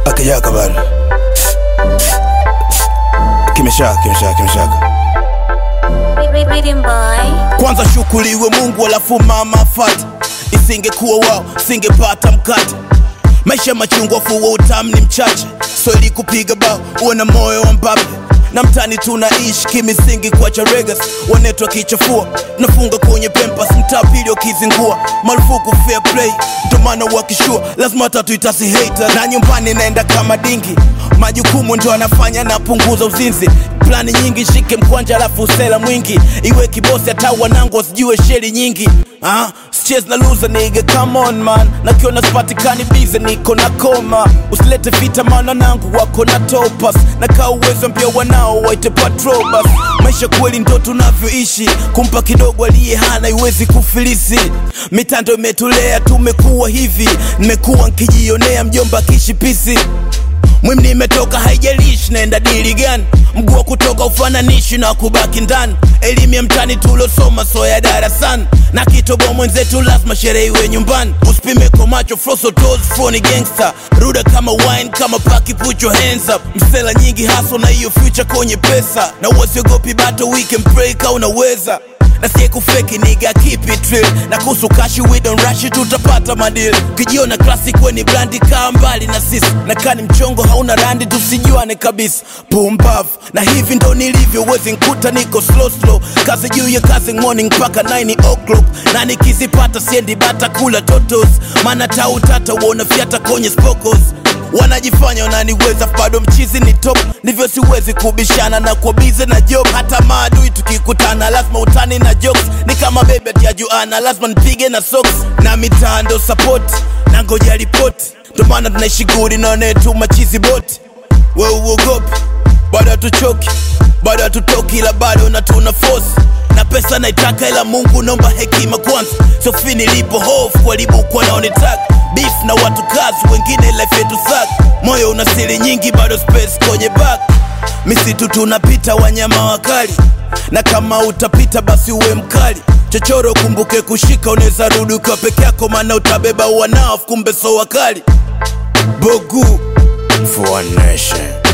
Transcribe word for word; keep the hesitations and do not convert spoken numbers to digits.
akijaka bado kimeshaka kimeshaka kimeshaka. Kwanza shukuriwe Mungu alafu mama fata, isingekuwa wao singepata mkate. Maisha machungwa fuwa utamu ni mchache, so ili kupiga bao uona moyo wa Mbappe. Na mtani tunaishi kimisingi kwa charegas, wanetu wakichafua nafunga kwenye pempas, mtapili wakizingua marufuku fair play, ndomana wakishua lazima tatu itasi hater. Na nyumbani naenda kama dingi, majukumu ndo anafanya na punguza uzinzi. Plani nyingi shike mkwanja alafu usela mwingi, iwe kibosi hata wanangu wasijue sheri nyingi. Ah, stress na loser nigga, come on man. Na kiona spatikani bize niko na koma, usilete vita maana nangu wako na topas. Na kaa uwezo mpia wanao waite patrobas. Maisha kweli ndo tunavyoishi, kumpa kidogo aliye hana iwezi kufilisi. Mitando imetulea tumekuwa hivi, nimekuwa nkijionea mjomba kishipisi. Mwim nimetoka haijalishi naenda dili gani, mguu kutoka ufananishi na kubaki ndani. Elimu ya mtani tulosoma so ya darasani, na kitobo mwenzetu lazima sherehe iwe nyumbani. Usipime kwa macho froso toes phony gangster, ruda kama wine kama paki put your hands up. Msela nyingi haso na hiyo future kwenye pesa, na usiogopi bato we can pray ka unaweza. Na siye kufeki nigga keep it real, na kuhusu kashi we don't rush it tutapata madil. Kijiona classic weni brandi kaa mbali na sisi, na kani mchongo hauna randi tusijuane kabisa. Pumbavu na hivi ndo nilivyo, wezi nkuta niko slow slow. Kazi juu ya kazi morning paka nine o'clock, na nikizipata siendi bata kula totos. Mana tau tata uona fiata kwenye spokos, wanajifanya wananiweza bado mchizi ni top. Ndivyo siwezi kubishana na kwa bize na job, hata maadui tukikutana lazima utani na jokes. Ni kama baby ati ajuana lazima nipige na socks. Na mitando support na ngoja report, ndo maana tunaishi gudi na netu machizi boti. Wewe uogopi bado hatuchoki, bado hatutoki ila bado na tuna force. Na pesa naitaka ila Mungu nomba hekima kwanza, so fini lipo hofu kwa libu kwa naonitaka. Beef na watu kazi wengine life yetu sak, moyo una siri nyingi bado space kwenye back. Misitu tunapita wanyama wakali, na kama utapita basi uwe mkali. Chochoro kumbuke kushika, uneza rudi kwa peke yako maana utabeba wanao kumbe so wakali. Bogu for one nation.